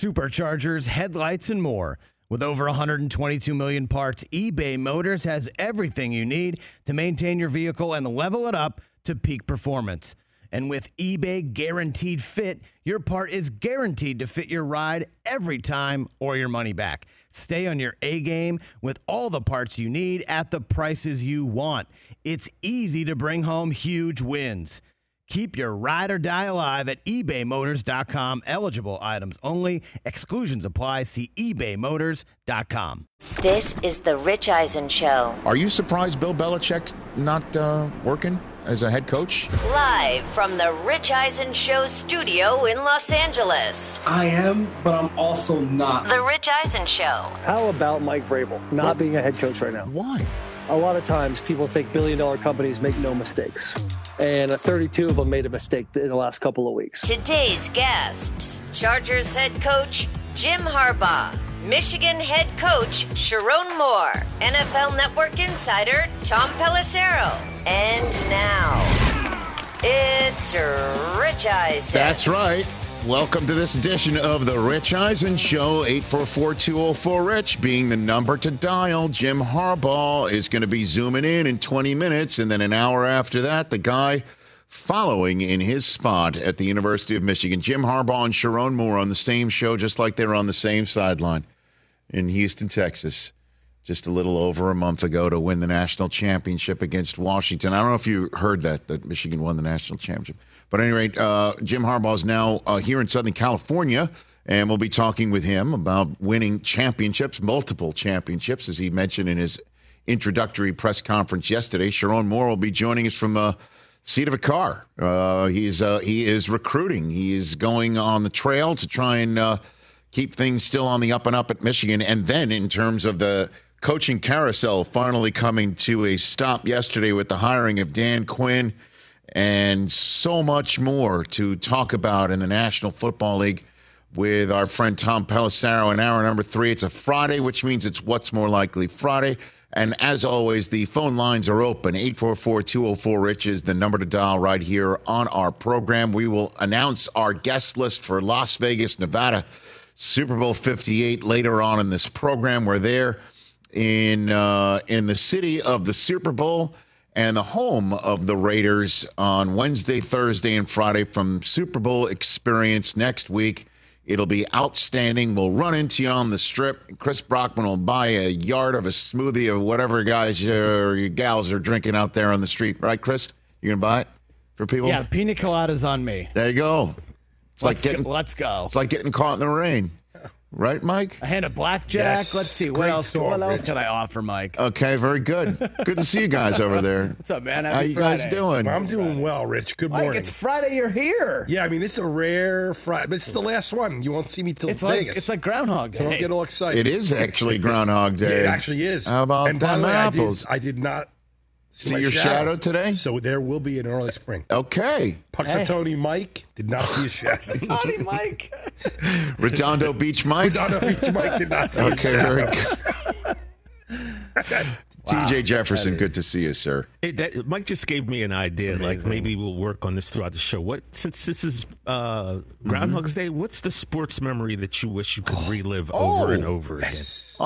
superchargers, headlights, and more. With over 122 million parts, eBay Motors has everything you need to maintain your vehicle and level it up to peak performance. And with eBay Guaranteed Fit, your part is guaranteed to fit your ride every time or your money back. Stay on your A-game with all the parts you need at the prices you want. It's easy to bring home huge wins. Keep your ride or die alive at ebaymotors.com. Eligible items only. Exclusions apply. See ebaymotors.com. This is the Rich Eisen Show. Are you surprised Bill Belichick's not working as a head coach? Live from the Rich Eisen Show studio in Los Angeles. I am, but I'm also not. The Rich Eisen Show. How about Mike Vrabel not being a head coach right now? Why? A lot of times people think billion-dollar companies make no mistakes. And 32 of them made a mistake in the last couple of weeks. Today's guests, Chargers head coach Jim Harbaugh, Michigan head coach Sharon Moore, NFL Network insider Tom Pelissero. And now, it's Rich Eisen. That's right. Welcome to this edition of the Rich Eisen Show. 844-204-RICH being the number to dial. Jim Harbaugh is going to be zooming in 20 minutes, and then an hour after that, the guy following in his spot at the University of Michigan. Jim Harbaugh and Sharon Moore on the same show, just like they were on the same sideline in Houston, Texas, just a little over a month ago to win the national championship against Washington. I don't know if you heard that Michigan won the national championship. But at any rate, Jim Harbaugh is now here in Southern California, and we'll be talking with him about winning championships, multiple championships, as he mentioned in his introductory press conference yesterday. Sharon Moore will be joining us from the seat of a car. He is recruiting. He is going on the trail to try and keep things still on the up and up at Michigan. And then in terms of the coaching carousel finally coming to a stop yesterday with the hiring of Dan Quinn, and so much more to talk about in the National Football League with our friend Tom Pelissero in hour number 3. It's a Friday, which means it's What's More Likely Friday. And as always, the phone lines are open. 844-204-RICH is the number to dial right here on our program. We will announce our guest list for Las Vegas, Nevada, Super Bowl 58 later on in this program. We're there in the city of the Super Bowl and the home of the Raiders on Wednesday, Thursday, and Friday from Super Bowl Experience next week. It'll be outstanding. We'll run into you on the Strip. Chris Brockman will buy a yard of a smoothie of whatever guys or your gals are drinking out there on the street. Right, Chris? You going to buy it for people? Yeah, pina coladas on me. There you go. Let's go. It's like getting caught in the rain. Right, Mike? A hand of blackjack. Yes. Let's see. What Great else storm, can I offer, Mike? Okay, very good. Good to see you guys over there. What's up, man? How you guys doing? I'm doing well, Rich. Good morning. Mike, it's Friday. You're here. Yeah, I mean, it's a rare Friday, but it's the last one. You won't see me till It's Vegas. like Groundhog Day. So don't get all excited. It is actually Groundhog Yeah, Day. it actually is. How about and by them the way, apples? I did not See my your shadow today? So there will be an early spring. Okay. Puxatawny Mike did not see a shadow. Tony Mike. Redondo Beach Mike? Redondo Beach Mike did not see a Okay, shadow. very good. TJ Jefferson, good to see you, sir. Hey, Mike just gave me an idea. Like maybe we'll work on this throughout the show. Since this is Groundhog's Day, what's the sports memory that you wish you could relive over and over again?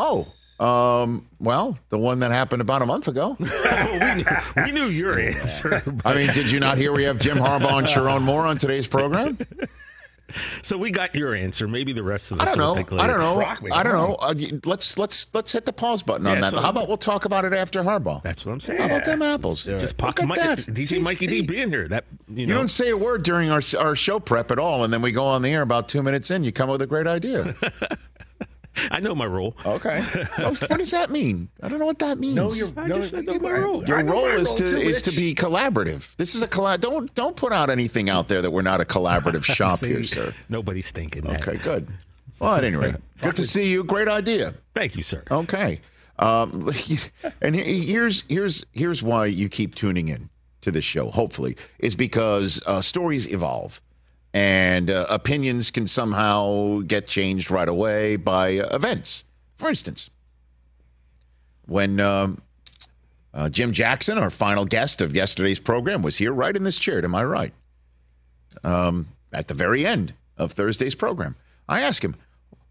Well, the one that happened about a month ago. we knew your answer. I mean, did you not hear we have Jim Harbaugh and Sharon Moore on today's program? So we got your answer. Maybe the rest of us I don't know. will think later. I don't know. Let's hit the pause button on that. How about we'll talk about it after Harbaugh? That's what I'm saying. How about them apples? Just Look at that. DJ Mikey D being here. That you know. don't say a word during our show prep at all, and then we go on the air about 2 minutes in. You come up with a great idea. I know my role. Okay. What does that mean? I don't know what that means. I know my role. Your role is to be collaborative. This is a Don't put out anything out there that we're not a collaborative shop here, sir. Nobody's thinking that. Okay, good. Well, at any rate, good to see you. Great idea. Thank you, sir. Okay. And here's why you keep tuning in to this show, hopefully, is because stories evolve. And opinions can somehow get changed right away by events. For instance, when Jim Jackson, our final guest of yesterday's program, was here right in this chair to my right, at the very end of Thursday's program, I asked him,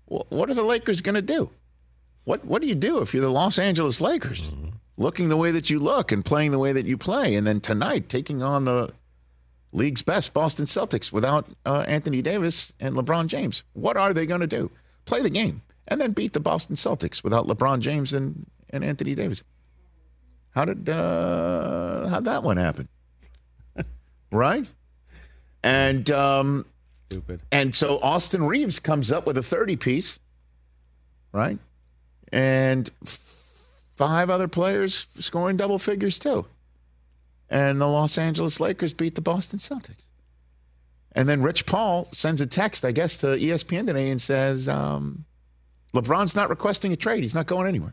what are the Lakers going to do? What do you do if you're the Los Angeles Lakers? Mm-hmm. Looking the way that you look and playing the way that you play, and then tonight taking on the league's best Boston Celtics without Anthony Davis and LeBron James. What are they going to do? Play the game and then beat the Boston Celtics without LeBron James and Anthony Davis. How'd that one happen? Right? And Stupid. And so Austin Reeves comes up with a 30-piece, right? And 5 other players scoring double figures too. And the Los Angeles Lakers beat the Boston Celtics. And then Rich Paul sends a text, I guess, to ESPN today and says, LeBron's not requesting a trade. He's not going anywhere.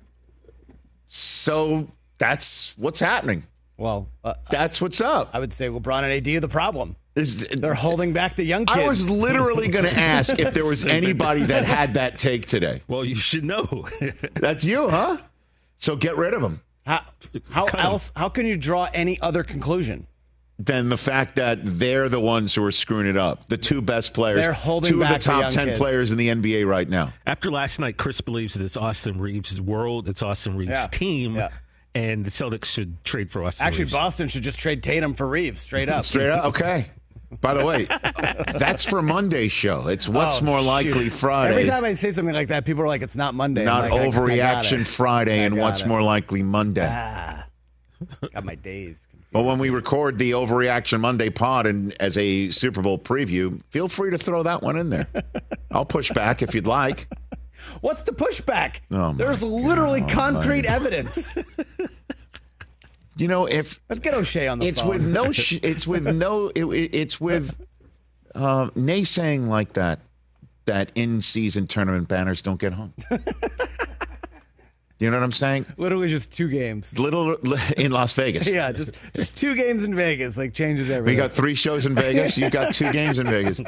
So that's what's happening. Well, That's what's up. I would say LeBron and AD are the problem. They're holding back the young kids. I was literally going to ask if there was anybody that had that take today. Well, you should know. That's you, huh? So get rid of him. How can you draw any other conclusion? Than the fact that they're the ones who are screwing it up. The 2 best players. They're holding two of the back the top young 10 kids. players in the NBA right now. After last night, Chris believes that it's Austin Reeves' world, it's Austin Reeves' team, and the Celtics should trade for Austin Actually, Reeves. Boston should just trade Tatum for Reeves, straight up. Straight up? Okay. By the way, that's for Monday's show. It's What's More Likely Friday. Every time I say something like that, people are like, it's not Monday. Not I'm like, Overreaction Friday and What's More Likely Monday. Got my days confused. Well, when we record the Overreaction Monday pod and as a Super Bowl preview, feel free to throw that one in there. I'll push back if you'd like. What's the pushback? Oh, my There's literally God. concrete evidence. You know, if Let's get O'Shea on the it's phone. with no, it's with no, it's with naysaying like that in-season tournament banners don't get hung. You know what I'm saying? Literally just 2 games. Little in Las Vegas. Yeah, just 2 games in Vegas. Like, changes We everything. got 3 shows in Vegas. You got 2 games in Vegas.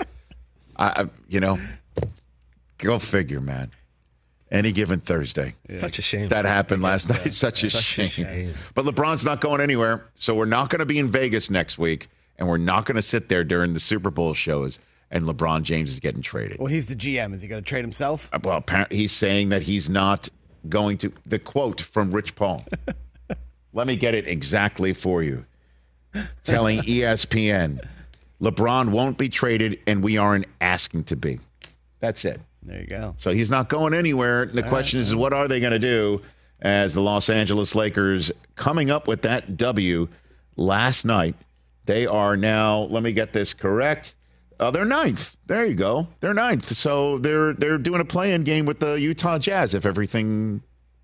Go figure, man. Any given Thursday. Such a shame. That happened last night. Such a shame. But LeBron's not going anywhere. So we're not going to be in Vegas next week. And we're not going to sit there during the Super Bowl shows. And LeBron James is getting traded. Well, he's the GM. Is he going to trade himself? Well, apparently he's saying that he's not going to. The quote from Rich Paul. Let me get it exactly for you. Telling ESPN, LeBron won't be traded and we aren't asking to be. That's it. There you go. So he's not going anywhere. The question is, what are they going to do as the Los Angeles Lakers coming up with that W last night? They are now, let me get this correct. They're 9th. There you go. They're 9th. So they're doing a play-in game with the Utah Jazz if everything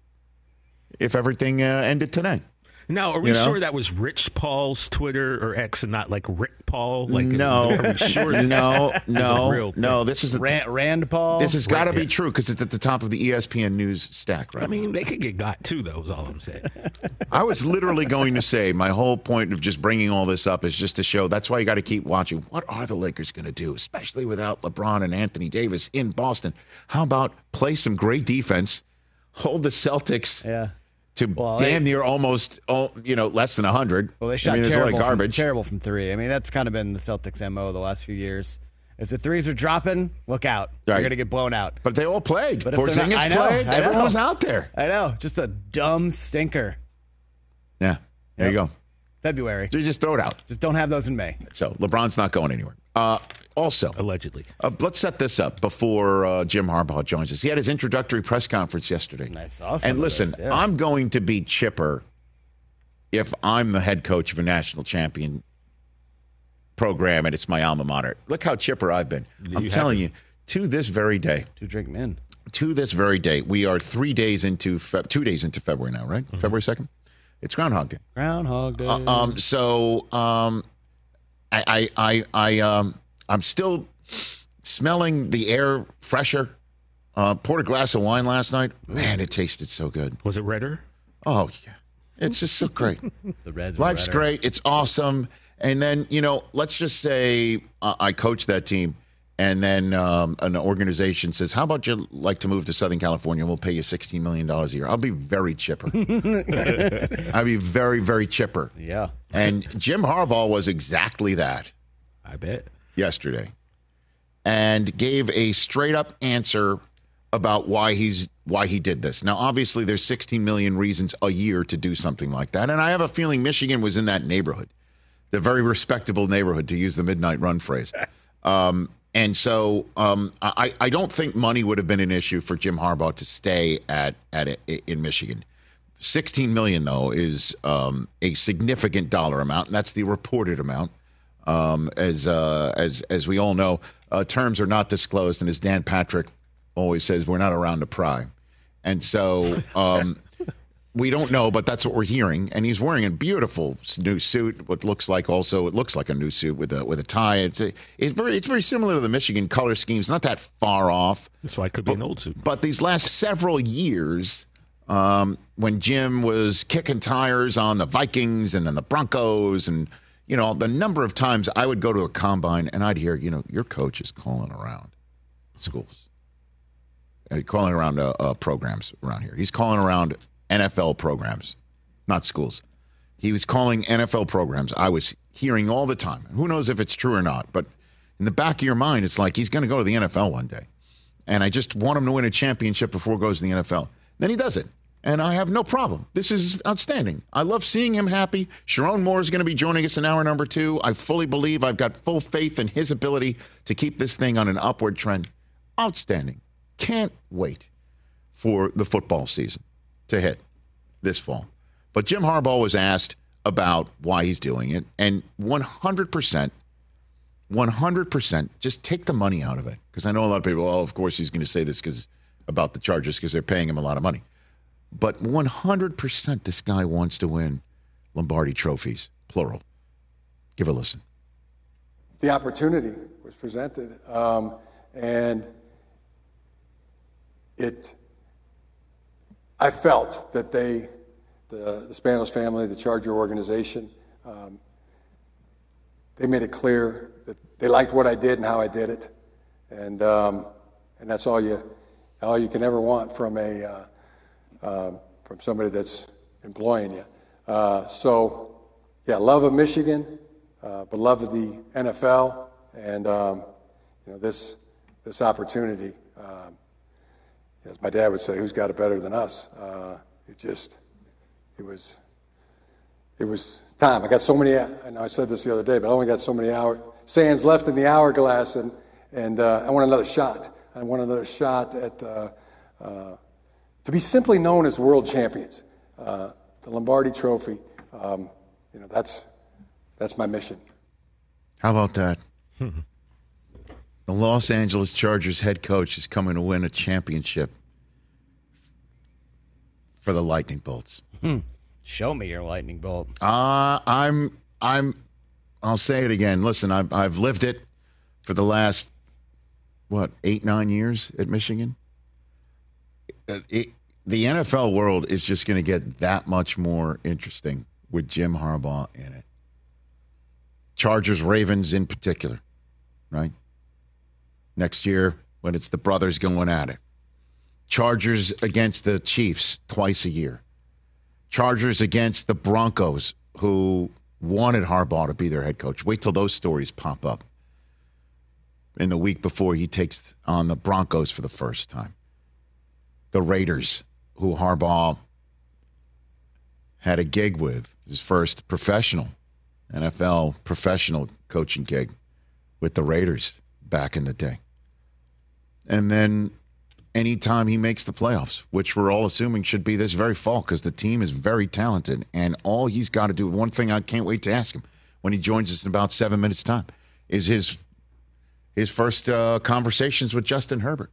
ended today. Now, are we sure that was Rich Paul's Twitter or X and not like Rick Paul? Like, No. Are we sure this is a real thing? No. This is Rand Paul. This has got to be true because it's at the top of the ESPN news stack, right? I mean, they could get got too, though, is all I'm saying. I was literally going to say my whole point of just bringing all this up is just to show that's why you got to keep watching. What are the Lakers going to do, especially without LeBron and Anthony Davis in Boston? How about play some great defense, hold the Celtics to damn near almost, less than 100. Well, they shot there's terrible, only garbage. terrible from 3. I mean, that's kind of been the Celtics' MO the last few years. If the 3s are dropping, look out. Right. You're going to get blown out. But they all played. But if they're not- Porzingis I know, played. I know. Everyone was out there. I know. Just a dumb stinker. Yeah. There you go. February. You just throw it out. Just don't have those in May. So LeBron's not going anywhere. Also, allegedly, let's set this up before Jim Harbaugh joins us. He had his introductory press conference yesterday. Nice. Awesome. And listen, I'm going to be chipper if I'm the head coach of a national champion program and it's my alma mater. Look how chipper I've been. I'm telling you, to this very day. To drink men. To this very day. We are 2 days into February now, right? Mm-hmm. February 2nd? It's Groundhog Day. Groundhog Day. I'm still smelling the air fresher. Poured a glass of wine last night. Man, it tasted so good. Was it redder? Oh, yeah. It's just so great. The Reds were Life's better. great. It's awesome. And then, let's just say I coach that team. And then an organization says, how about you like to move to Southern California? We'll pay you $16 million a year. I'll be very chipper. I'll be very, very chipper. Yeah. And Jim Harbaugh was exactly that. I bet. Yesterday. and gave a straight up answer about why he did this. Now, obviously, there's 16 million reasons a year to do something like that, and I have a feeling Michigan was in that neighborhood, the very respectable neighborhood, to use the midnight run phrase. And so I don't think money would have been an issue for Jim Harbaugh to stay in Michigan. 16 million, though, is a significant dollar amount, and that's the reported amount. As we all know, terms are not disclosed, and as Dan Patrick always says, we're not around to pry. And so we don't know, but that's what we're hearing. And he's wearing a beautiful new suit. It looks like a new suit with a tie. It's very similar to the Michigan color scheme. It's not that far off. That's why it could be an old suit. But these last several years, when Jim was kicking tires on the Vikings and then the Broncos, and the number of times I would go to a combine and I'd hear, your coach is calling around schools, calling around programs around here. He's calling around NFL programs, not schools. He was calling NFL programs. I was hearing all the time. Who knows if it's true or not, but in the back of your mind, it's like he's going to go to the NFL one day. And I just want him to win a championship before he goes to the NFL. Then he does it. And I have no problem. This is outstanding. I love seeing him happy. Sharon Moore is going to be joining us in hour number 2. I fully believe, I've got full faith in his ability to keep this thing on an upward trend. Outstanding. Can't wait for the football season to hit this fall. But Jim Harbaugh was asked about why he's doing it, and 100%, just take the money out of it. Because I know a lot of people, of course he's going to say this about the Chargers because they're paying him a lot of money. But 100% this guy wants to win Lombardi trophies, plural. Give a listen. The opportunity was presented, and I felt that the Spanos family, the Charger organization, they made it clear that they liked what I did and how I did it, and that's all you can ever want from somebody that's employing you. Love of Michigan, but love of the NFL, and this opportunity. As my dad would say, who's got it better than us? It was time. I got so many, I know I said this the other day, but I only got so many sands left in the hourglass, and I want another shot. I want another shot at to be simply known as world champions. The Lombardi Trophy, that's my mission. How about that? The Los Angeles Chargers head coach is coming to win a championship for the Lightning Bolts. Show me your lightning bolt. I'll say it again. Listen, I've lived it for the last 8-9 years at Michigan. The NFL world is just going to get that much more interesting with Jim Harbaugh in it. Chargers, Ravens in particular, right? Next year, when it's the brothers going at it. Chargers against the Chiefs twice a year. Chargers against the Broncos, who wanted Harbaugh to be their head coach. Wait till those stories pop up in the week before he takes on the Broncos for the first time. The Raiders, who Harbaugh had a gig with, his first NFL professional coaching gig with the Raiders back in the day. And then anytime he makes the playoffs, which we're all assuming should be this very fall because the team is very talented, and all he's got to do, one thing I can't wait to ask him when he joins us in about 7 minutes' time, is his first conversations with Justin Herbert.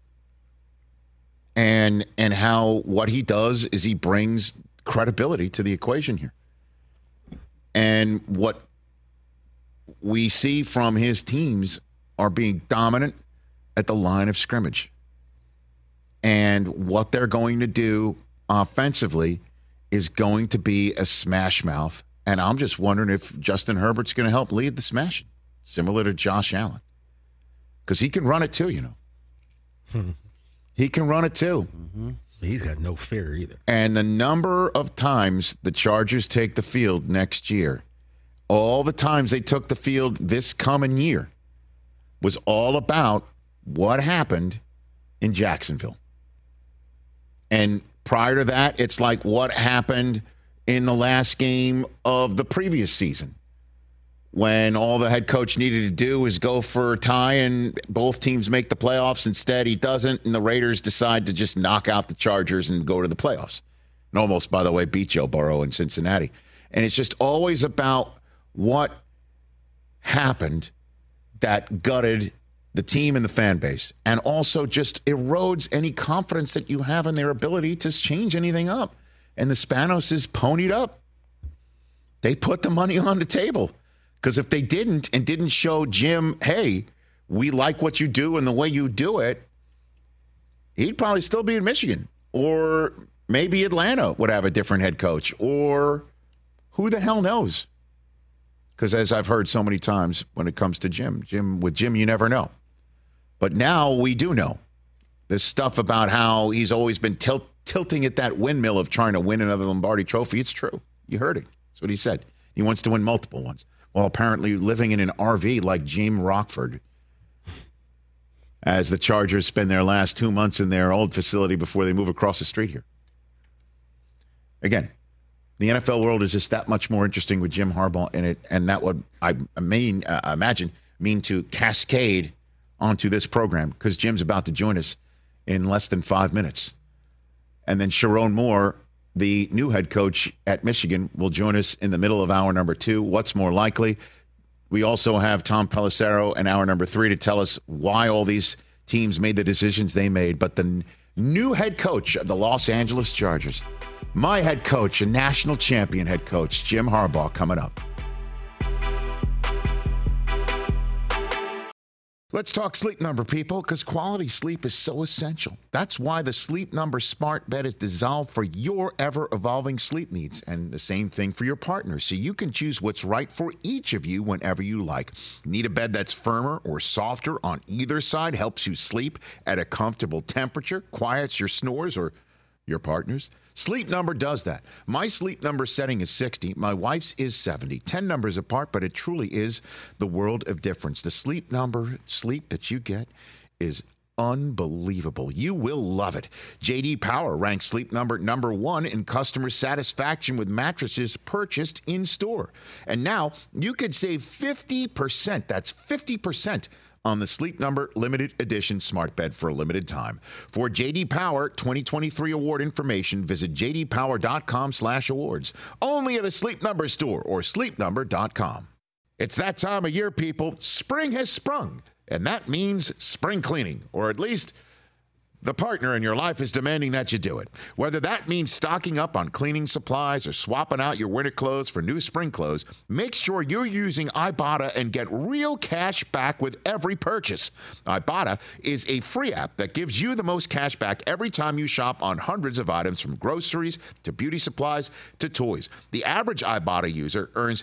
And how what he does is he brings credibility to the equation here. And what we see from his teams are being dominant at the line of scrimmage. And what they're going to do offensively is going to be a smash mouth. And I'm just wondering if Justin Herbert's going to help lead the smashing, similar to Josh Allen. Because he can run it too, He can run it too. Mm-hmm. He's got no fear either. And the number of times the Chargers take the field next year, all the times they took the field this coming year, was all about what happened in Jacksonville. And prior to that, it's like what happened in the last game of the previous season, when all the head coach needed to do was go for a tie and both teams make the playoffs. Instead, he doesn't, and the Raiders decide to just knock out the Chargers and go to the playoffs. And almost, by the way, beat Joe Burrow in Cincinnati. And it's just always about what happened that gutted the team and the fan base, and also just erodes any confidence that you have in their ability to change anything up. And the Spanos is ponied up. They put the money on the table. Because if they didn't and didn't show Jim, hey, we like what you do and the way you do it, he'd probably still be in Michigan. Or maybe Atlanta would have a different head coach. Or who the hell knows? Because as I've heard so many times when it comes to Jim, with Jim, you never know. But now we do know. This stuff about how he's always been tilting at that windmill of trying to win another Lombardi trophy, it's true. You heard it. That's what he said. He wants to win multiple ones. Well, apparently living in an RV like Jim Rockford, as the Chargers spend their last 2 months in their old facility before they move across the street here. Again, the NFL world is just that much more interesting with Jim Harbaugh in it, and that would, I imagine, mean to cascade onto this program, because Jim's about to join us in less than 5 minutes. And then Sharon Moore, the new head coach at Michigan, will join us in the middle of hour number 2. What's more likely? We also have Tom Pelissero in hour number 3 to tell us why all these teams made the decisions they made. But the new head coach of the Los Angeles Chargers, my head coach, a national champion head coach, Jim Harbaugh, coming up. Let's talk Sleep Number, people, because quality sleep is so essential. That's why the Sleep Number smart bed is designed for your ever-evolving sleep needs, and the same thing for your partner, so you can choose what's right for each of you whenever you like. Need a bed that's firmer or softer on either side, helps you sleep at a comfortable temperature, quiets your snores or your partner's? Sleep Number does that. My Sleep Number setting is 60. My wife's is 70. 10 numbers apart, but it truly is the world of difference. The Sleep Number sleep that you get is unbelievable. You will love it. J.D. Power ranks Sleep Number number 1 in customer satisfaction with mattresses purchased in store. And now you could save 50%. That's 50%. On the Sleep Number limited edition smart bed for a limited time. For J.D. Power 2023 award information, visit jdpower.com/awards. Only at a Sleep Number store or sleepnumber.com. It's that time of year, people. Spring has sprung, and that means spring cleaning, or at least the partner in your life is demanding that you do it. Whether that means stocking up on cleaning supplies or swapping out your winter clothes for new spring clothes, make sure you're using Ibotta and get real cash back with every purchase. Ibotta is a free app that gives you the most cash back every time you shop on hundreds of items, from groceries to beauty supplies to toys. The average Ibotta user earns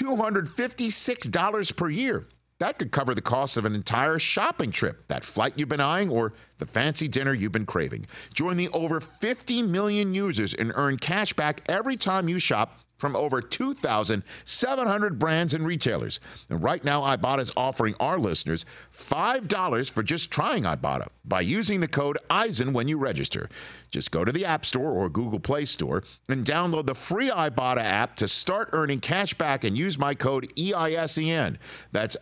$256 per year. That could cover the cost of an entire shopping trip, that flight you've been eyeing, or the fancy dinner you've been craving. Join the over 50 million users and earn cash back every time you shop from over 2,700 brands and retailers. And right now, Ibotta is offering our listeners $5 for just trying Ibotta by using the code EISEN when you register. Just go to the App Store or Google Play Store and download the free Ibotta app to start earning cash back and use my code EISEN. That's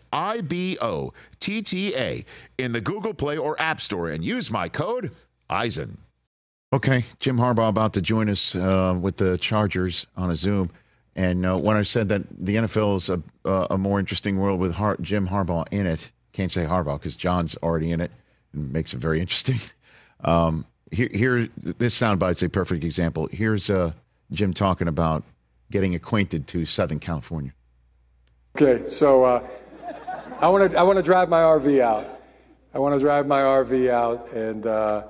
IBOTTA in the Google Play or App Store, and use my code EISEN. Okay, Jim Harbaugh about to join us with the Chargers on a Zoom. And when I said that the NFL is a more interesting world with Jim Harbaugh in it, can't say Harbaugh because John's already in it and makes it very interesting. Here, this soundbite's a perfect example. Here's Jim talking about getting acquainted to Southern California. Okay, so I want to drive my RV out. I want to drive my RV out and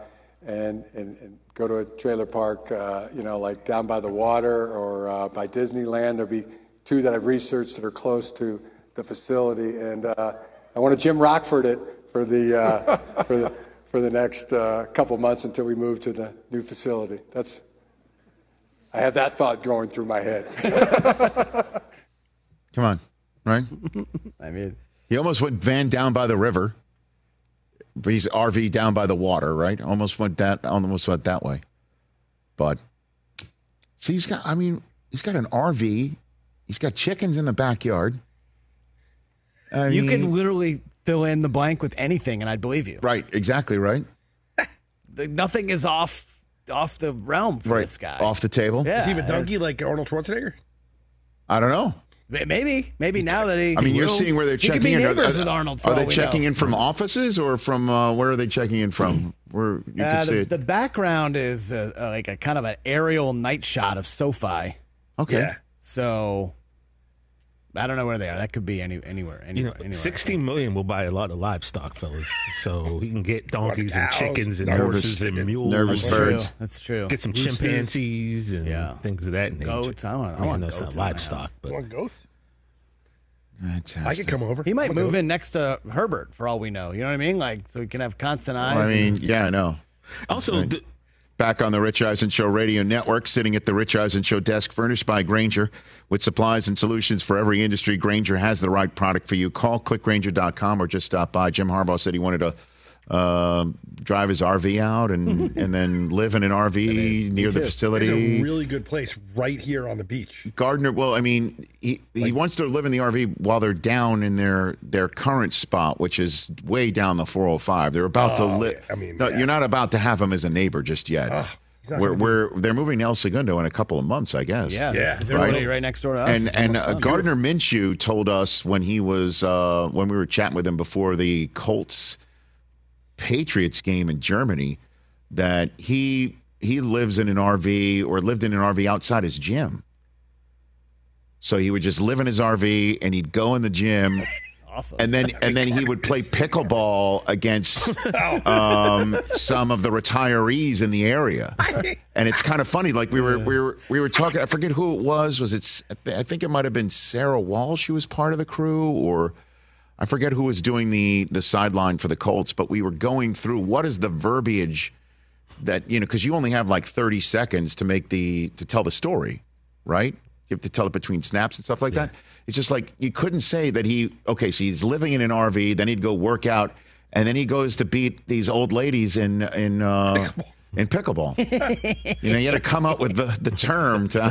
go to a trailer park, like down by the water or by Disneyland. There'll be 2 that I've researched that are close to the facility, and I want to Jim Rockford it for the for the next couple months until we move to the new facility. I have that thought going through my head. Come on, right? I mean, He almost went van down by the river. But he's RV down by the water, right? Almost went that way. But see, he's got an RV. He's got chickens in the backyard. You can literally fill in the blank with anything, and I'd believe you. Right, exactly right. Nothing is off the realm for this guy. Off the table. Yeah, Is he a donkey like Arnold Schwarzenegger? I don't know. Maybe now that he. I mean, you're seeing where they're checking in. He could be neighbors with Arnold. Are they checking in from offices or from where are they checking in from? Where you can see it. The background is like a kind of an aerial night shot of SoFi. Okay. Yeah. So I don't know where they are. That could be anywhere. Anywhere. $16 million will buy a lot of livestock, fellas. So he can get donkeys and Cows, chickens and nervous- horses and mules. nervous birds. That's true. Get some chimpanzees and things of that nature. Goats. I want know goats it's not in my livestock, house. but You want goats? Fantastic. I could come over. He might I'm a move goat. in next to Herbert for all we know. You know what I mean? Like, so he can have constant eyes. I mean, yeah, I know. also, Back on the Rich Eisen Show Radio Network, sitting at the Rich Eisen Show desk, furnished by Grainger. With supplies and solutions for every industry, Grainger has the right product for you. Call clickgrainger.com or just stop by. Jim Harbaugh said he wanted to drive his RV out and then live in an RV near the facility. It's a really good place right here on the beach. Gardner, well, I mean, he wants to live in the RV while they're down in their current spot, which is way down the 405. They're about to live. I mean, you're not about to have him as a neighbor just yet. They're moving to El Segundo in a couple of months, I guess. Yeah. Yeah. This facility right next door to us. And Gardner Minshew told us when he was when we were chatting with him before the Colts Patriots game in Germany that he lives in an RV or lived in an RV outside his gym. So he would just live in his RV and he'd go in the gym. Awesome. And then he would play pickleball against some of the retirees in the area. And it's kind of funny. Like we were talking. I forget who it was. I think it might have been Sarah Walsh who was part of the crew, or I forget who was doing the sideline for the Colts. But we were going through what is the verbiage that because you only have like 30 seconds to tell the story, right? You have to tell it between snaps and stuff like that. It's just like you couldn't say that so he's living in an RV, then he'd go work out, and then he goes to beat these old ladies in pickleball. You had to come up with the term to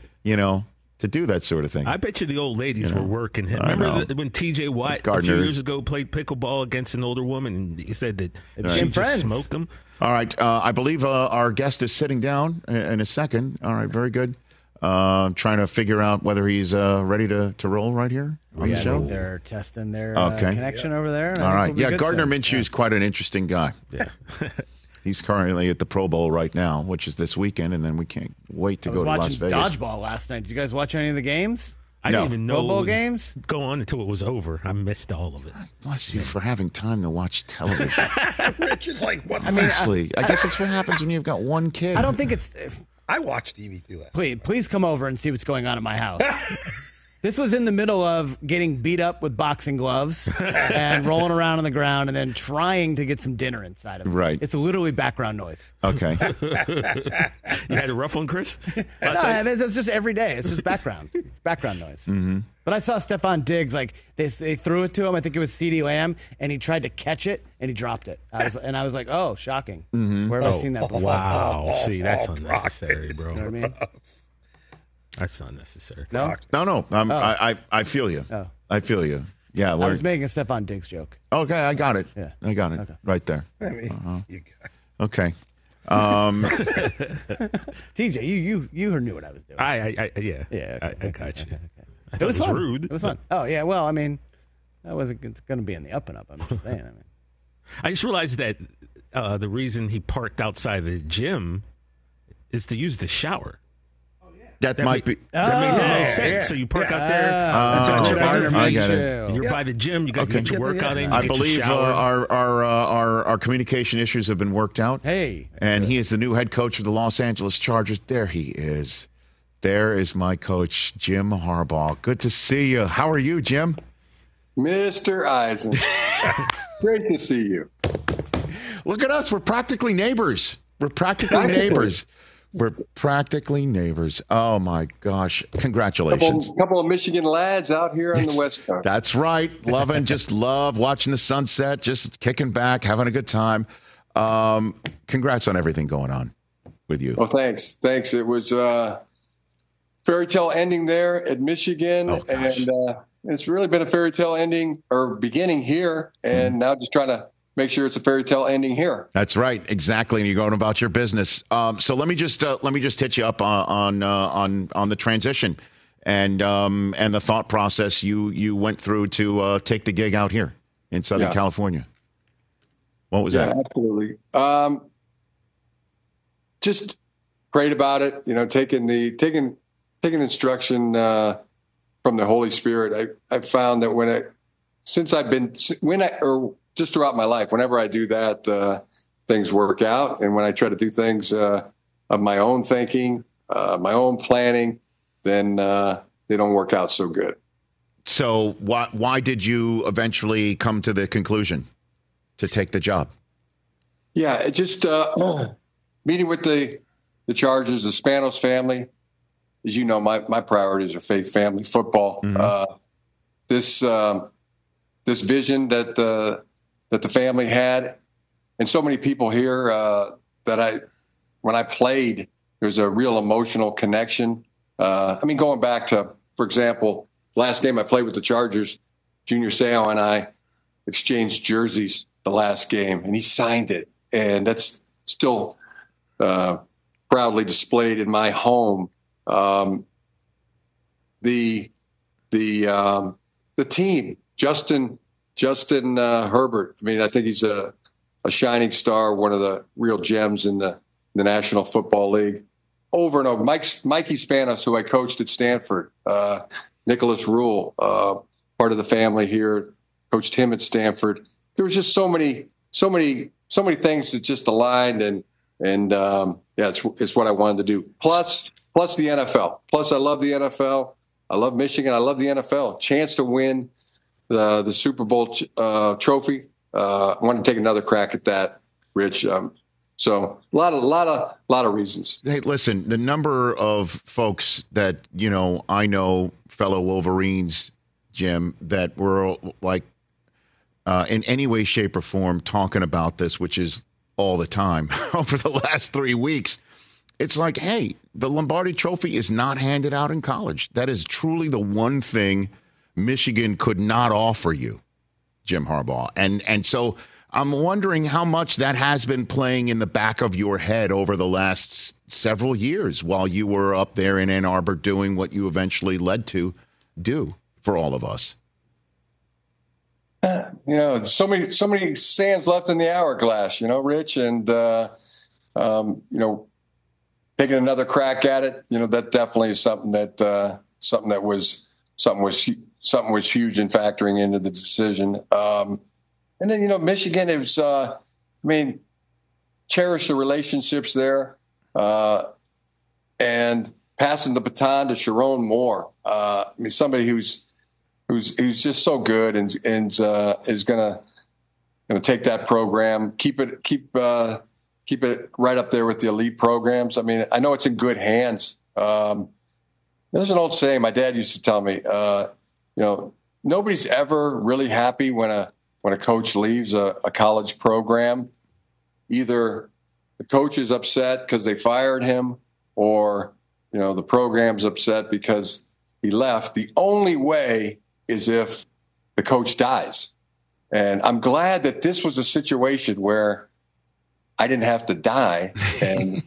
do that sort of thing. I bet you the old ladies were working him. Remember when T.J. Watt a few years ago played pickleball against an older woman, and he said that she just smoked him? All right. I believe our guest is sitting down in a second. All right. Very good. Trying to figure out whether he's ready to roll right here on the show. They're testing their Okay. connection over there. All right. Yeah, Gardner Minshew is quite an interesting guy. Yeah. He's currently at the Pro Bowl right now, which is this weekend, and then we can't wait to go to Las I was Vegas. watching dodgeball last night. Did you guys watch any of the games? I didn't even know Pro Bowl it was games? go on until it was over. I missed all of it. Bless you for having time to watch television. Rich is like, what's Honestly, I guess that's what happens when you've got one kid. I don't think it's. I watched TV2 last night. Please come over and see what's going on at my house. This was in the middle of getting beat up with boxing gloves and rolling around on the ground and then trying to get some dinner inside of it. Right. It's literally background noise. Okay. You had a rough one, Chris? No, I mean, it's just every day. It's just background. It's background noise. Mm-hmm. But I saw Stephon Diggs, like they threw it to him. I think it was CeeDee Lamb, and he tried to catch it and he dropped it. I was like, oh, shocking. Mm-hmm. Where have I seen that before? Wow. See, that's unnecessary, bro. You know what I mean? That's unnecessary. No, No. I feel you. Oh. I feel you. Yeah. I was making a Stephon Diggs joke. Okay, I got it. Yeah. I got it. Okay. Right there. I mean, you got Okay. TJ, you knew what I was doing. Yeah. Yeah, okay, I got you. okay. I thought it was fun. rude. It was fun. Oh yeah, well, I mean, that wasn't going to be in the up and up. I'm just saying. I mean, I just realized that the reason he parked outside the gym is to use the shower. That might be. That made the yeah, most sense. yeah. So you park out there. that's you're a Gardner I get Minshew. You're by the gym. You got to get your workout in. You I get your believe shower. our communication issues have been worked out. Hey, And he is the new head coach of the Los Angeles Chargers. There he is. There is my coach, Jim Harbaugh. Good to see you. How are you, Jim? Mr. Eisen. Great to see you. Look at us. We're practically neighbors. We're practically neighbors. We're practically neighbors. Oh my gosh! Congratulations. Couple of Michigan lads out here on the West Coast. That's right. Love watching the sunset, just kicking back, having a good time. Congrats on everything going on with you. Well, thanks. It was fairy tale ending there at Michigan, and it's really been a fairy tale ending or beginning here, and now just trying to make sure it's a fairy tale ending here. That's right, exactly. And you're going about your business. So let me just hit you up on the transition and the thought process you went through to take the gig out here in Southern California. What was that? Absolutely. Just great about it. You know, taking instruction from the Holy Spirit. I've found that just throughout my life, whenever I do that, things work out. And when I try to do things of my own thinking, my own planning, then they don't work out so good. So why did you eventually come to the conclusion to take the job? Yeah, it just meeting with the Chargers, the Spanos family. As you know, my priorities are faith, family, football. Mm-hmm. This vision that the family had, and so many people here when I played, there's a real emotional connection. Going back to, for example, last game I played with the Chargers, Junior Seau and I exchanged jerseys the last game, and he signed it, and that's still proudly displayed in my home. The team, Justin Herbert. I mean, I think he's a shining star, one of the real gems in the National Football League. Over and over, Mikey Spanos, who I coached at Stanford, Nicholas Rule, part of the family here, coached him at Stanford. There was just so many things that just aligned, and it's what I wanted to do. Plus the NFL. Plus, I love the NFL. I love Michigan. I love the NFL. Chance to win the Super Bowl trophy. I want to take another crack at that, Rich. So a lot of reasons. Hey, listen, the number of folks that I know, fellow Wolverines, Jim, that were like in any way, shape, or form talking about this, which is all the time over the last 3 weeks. It's like, hey, the Lombardi Trophy is not handed out in college. That is truly the one thing Michigan could not offer you, Jim Harbaugh. And so I'm wondering how much that has been playing in the back of your head over the last several years while you were up there in Ann Arbor doing what you eventually led to do for all of us. So many sands left in the hourglass, Rich, and taking another crack at it, that definitely is something that was huge in factoring into the decision. And then, Michigan, it was, cherish the relationships there, and passing the baton to Sharon Moore. Somebody who's just so good and is gonna take that program, keep it right up there with the elite programs. I know it's in good hands. There's an old saying my dad used to tell me. Nobody's ever really happy when a coach leaves a college program. Either the coach is upset because they fired him, or the program's upset because he left. The only way is if the coach dies. And I'm glad that this was a situation where I didn't have to die. And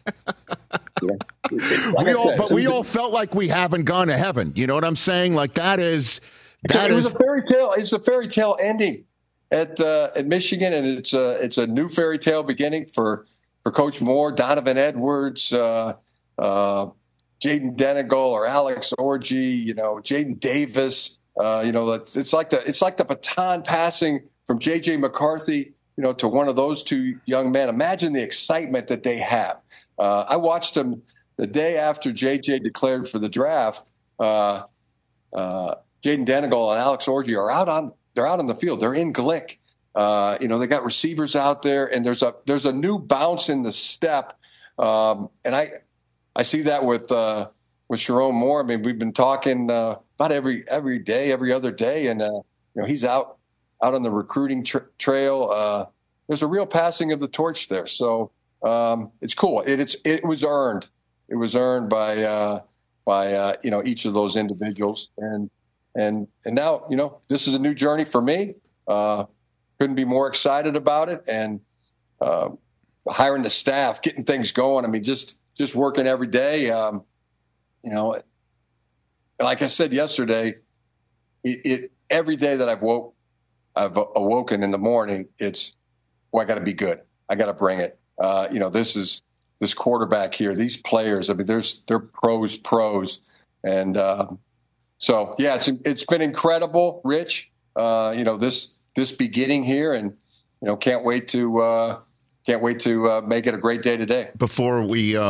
we all felt like we haven't gone to heaven. You know what I'm saying? Like it was a fairy tale. It's a fairy tale ending at Michigan, and it's a new fairy tale beginning for Coach Moore, Donovan Edwards, Jaden Denegal, or Alex Orji, Jaden Davis. It's like the baton passing from J.J. McCarthy, to one of those two young men. Imagine the excitement that they have. I watched them the day after J.J. declared for the draft. Jaden Denegal and Alex Orji are out on the field. They're in Glick. They got receivers out there, and there's a new bounce in the step And I see that with Sharon Moore. I mean, we've been talking about every day, every other day, and he's out on the recruiting trail. There's a real passing of the torch there, so it's cool. It was earned. It was earned by each of those individuals, and now this is a new journey for me. Couldn't be more excited about it, and hiring the staff, getting things going. I mean, just working every day. Like I said yesterday, every day that I've awoken in the morning, it's, I got to be good. I got to bring it. This quarterback here, these players. I mean, they're pros, and so yeah, it's been incredible, Rich. This beginning here, and can't wait to make it a great day today. Before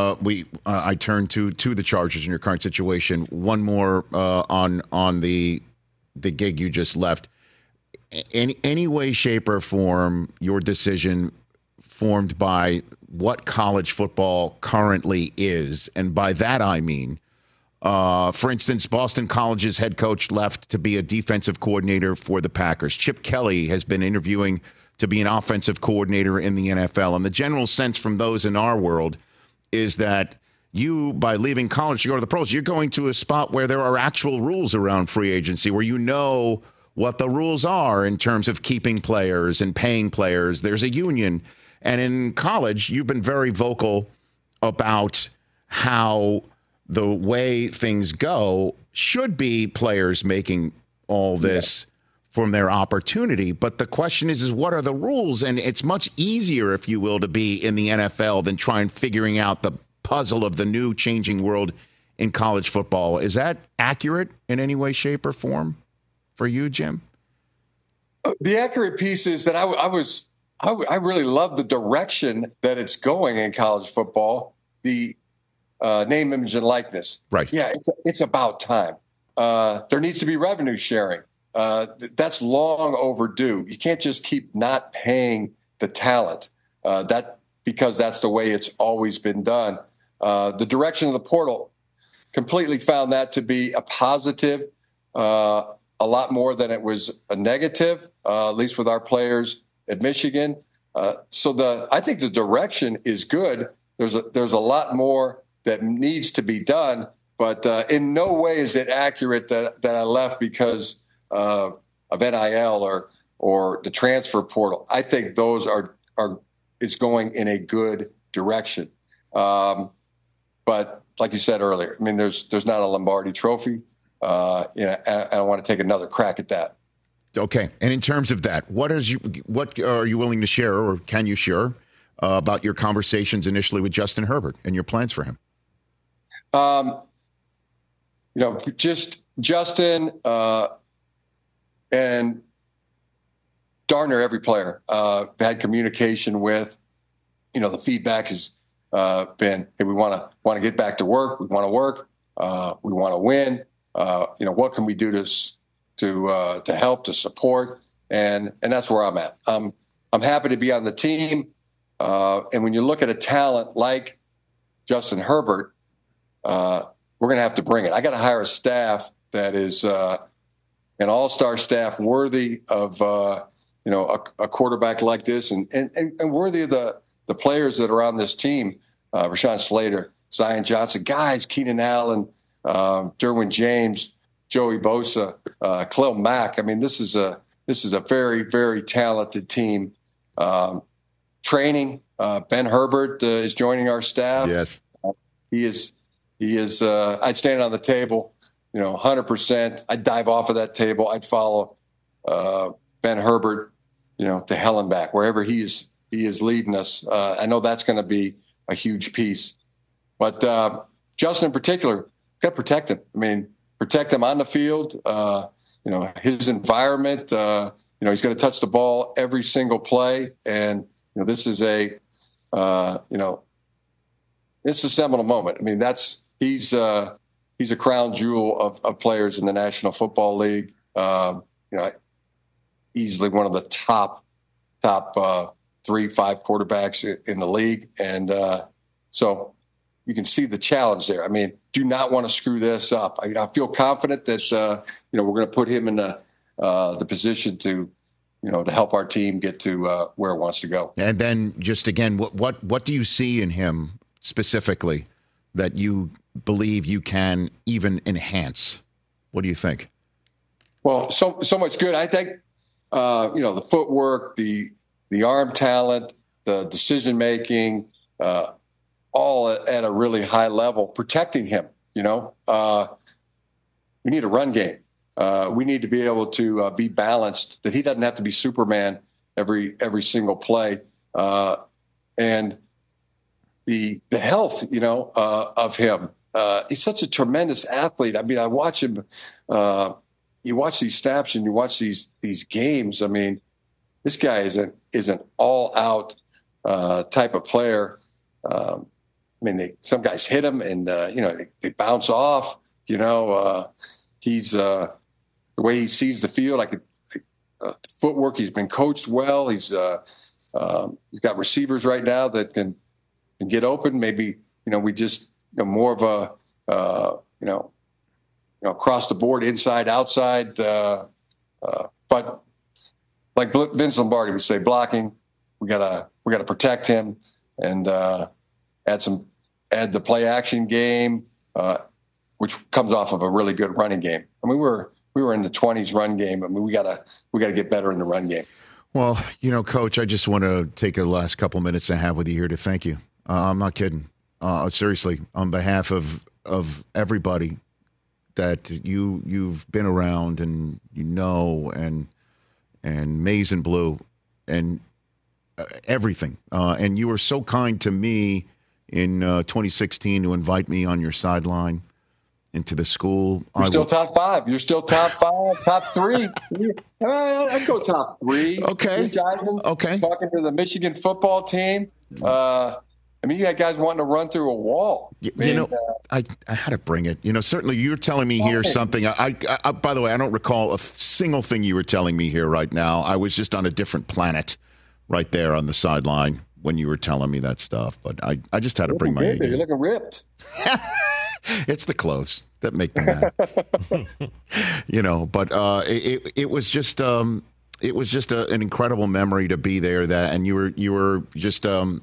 I turn to the Chargers in your current situation, one more on the gig you just left. Any way, shape, or form, your decision formed by what college football currently is, and by that I mean, for instance, Boston College's head coach left to be a defensive coordinator for the Packers. Chip Kelly has been interviewing to be an offensive coordinator in the NFL. And the general sense from those in our world is that you, by leaving college to go to the pros, you're going to a spot where there are actual rules around free agency, where what the rules are in terms of keeping players and paying players. There's a union. And in college, you've been very vocal about how the way things go should be players making all this from their opportunity. But the question is what are the rules? And it's much easier, if you will, to be in the NFL than try and figuring out the puzzle of the new changing world in college football. Is that accurate in any way, shape, or form for you, Jim? The accurate piece is that I really love the direction that it's going in college football. The name, image, and likeness. Right. Yeah, it's about time. There needs to be revenue sharing. That's long overdue. You can't just keep not paying the talent. Because that's the way it's always been done. The direction of the portal completely found that to be a positive, a lot more than it was a negative, at least with our players at Michigan. I think the direction is good. There's a lot more that needs to be done, but in no way is it accurate that I left because of NIL or the transfer portal. I think those is going in a good direction. But like you said earlier, I mean, there's not a Lombardi Trophy. I want to take another crack at that. Okay, and in terms of that, what are you willing to share, or can you share about your conversations initially with Justin Herbert and your plans for him? Just Justin and Darner, every player had communication with. The feedback has been, hey, we want to get back to work. We want to work. We want to win. What can we do to help, to support, and that's where I'm at. I'm happy to be on the team, and when you look at a talent like Justin Herbert, we're going to have to bring it. I got to hire a staff that is an all-star staff worthy of a quarterback like this, and worthy of the players that are on this team. Rashawn Slater, Zion Johnson, guys, Keenan Allen, Derwin James, Joey Bosa, Khalil Mack. I mean, this is a very, very talented team. Training, Ben Herbert is joining our staff. Yes, he is. I'd stand on the table, 100%. I'd dive off of that table. I'd follow Ben Herbert, to hell and back, wherever he is leading us. I know that's going to be a huge piece. But Justin in particular, got to protect him. I mean, protect him on the field, his environment. He's going to touch the ball every single play. And, this is it's a seminal moment. I mean, he's a crown jewel of players in the National Football League. Easily one of the top 3-5 quarterbacks in the league. And So you can see the challenge there. I mean, do not want to screw this up. I feel confident that we're going to put him in the position to help our team get to where it wants to go. And then just again, what do you see in him specifically that you believe you can even enhance? What do you think? Well, so much good. I think the footwork, the arm talent, the decision making, all at a really high level. Protecting him, we need a run game. We need to be able to be balanced. That he doesn't have to be Superman every single play, and the health, of him. He's such a tremendous athlete. I mean, I watch him. You watch these snaps and you watch these games. I mean, this guy is an all out type of player. Some guys hit him and they bounce off. He's the way he sees the field. Footwork. He's been coached well. He's got receivers right now that can get open. Maybe we just more of a across the board, inside, outside. But like Vince Lombardi would say, blocking. We gotta protect him and add the play action game, which comes off of a really good running game. I mean, we were in the 20s run game. I mean, we gotta get better in the run game. Well, Coach, I just want to take the last couple minutes I have with you here to thank you. I'm not kidding. Seriously, on behalf of everybody that you've been around and and Maize and Blue and everything. And you were so kind to me in 2016 to invite me on your sideline into the school. You're still top five. You're still top five, top three. I'd go top three. Okay. Rich Eisen, okay. Talking to the Michigan football team. You got guys wanting to run through a wall. I had to bring it. Certainly you're telling me here something. I by the way, I don't recall a single thing you were telling me here right now. I was just on a different planet right there on the sideline when you were telling me that stuff. But I just had to bring my A game. You're looking ripped. It's the clothes that make them mad. But it was just an incredible memory to be there. And you were just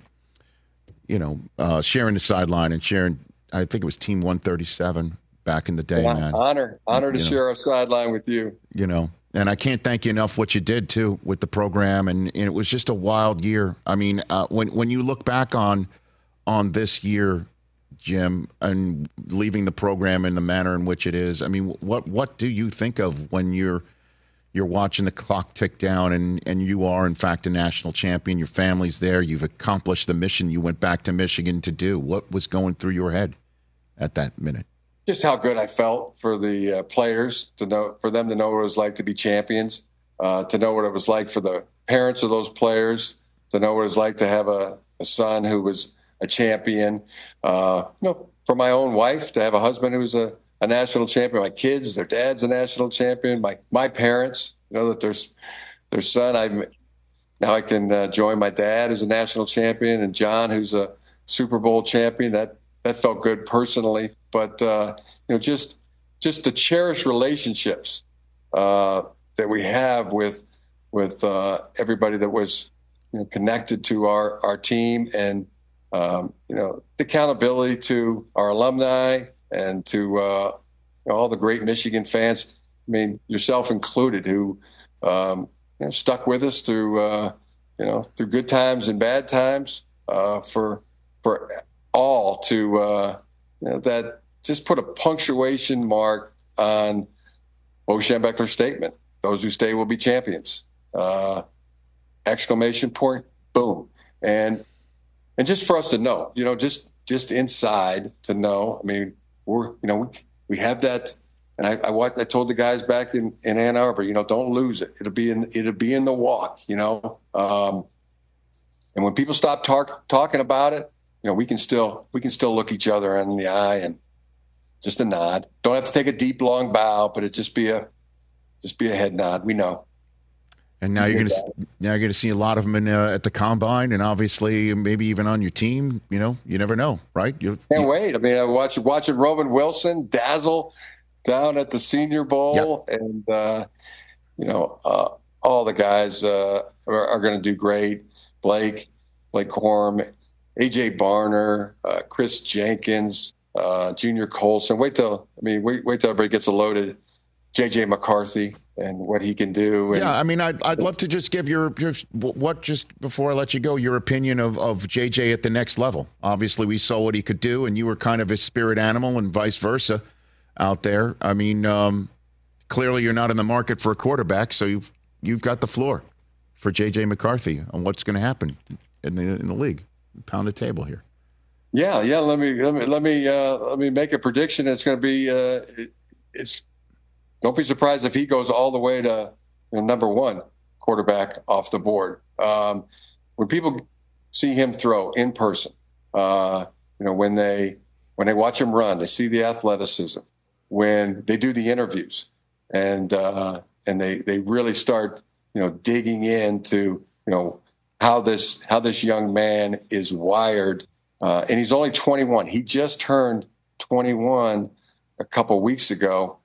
sharing the sideline and sharing. I think it was Team 137 back in the day, man. Honor to share a sideline with you. And I can't thank you enough what you did too with the program, and it was just a wild year. I mean, when you look back on this year, Jim, and leaving the program in the manner in which it is, I mean, what do you think of when you're watching the clock tick down and you are in fact a national champion? Your family's there. You've accomplished the mission you went back to Michigan to do. What was going through your head at that minute? Just how good I felt for the players for them to know what it was like to be champions, to know what it was like for the parents of those players, to know what it was like to have a son who was a champion. For my own wife to have a husband who was a national champion. My kids, their dad's a national champion. My parents, that their son. Now I can join my dad, who's a national champion, and John, who's a Super Bowl champion. That felt good personally. But just to cherish relationships that we have with everybody that was connected to our team, and the accountability to our alumni and to all the great Michigan fans. I mean, yourself included, who stuck with us through through good times and bad times. For all to that just put a punctuation mark on Bo Schembechler's statement: "Those who stay will be champions!" Exclamation point! Boom! And just for us to know, just inside to know. I mean, we have that, and I told the guys back in Ann Arbor, don't lose it. It'll be in the walk, and when people stop talking about it, we can still look each other in the eye and just a nod. Don't have to take a deep long bow, but it just be a head nod. We know. And now you're going to see a lot of them at the combine, and obviously maybe even on your team. You never know, right? Can't wait. I mean, I watching Roman Wilson dazzle down at the Senior Bowl, and all the guys are going to do great. Blake Corum, AJ Barner, Chris Jenkins, Junior Colson. Wait till everybody gets a loaded JJ McCarthy and what he can do. And, I mean, I'd love to just give just before I let you go, your opinion of JJ at the next level. Obviously, we saw what he could do, and you were kind of his spirit animal, and vice versa out there. I mean, clearly you're not in the market for a quarterback, so you've got the floor for JJ McCarthy on what's going to happen in the league. Pound the table here. Yeah. Let me make a prediction. It's going to be don't be surprised if he goes all the way to number one quarterback off the board. When people see him throw in person, when they watch him run, they see the athleticism. When they do the interviews, and they really start digging into how this young man is wired, and he's only 21. He just turned 21 a couple weeks ago.